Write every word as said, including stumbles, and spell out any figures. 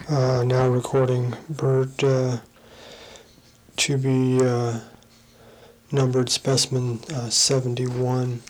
Uh, now recording bird uh, to be uh, numbered specimen uh, seventy-one.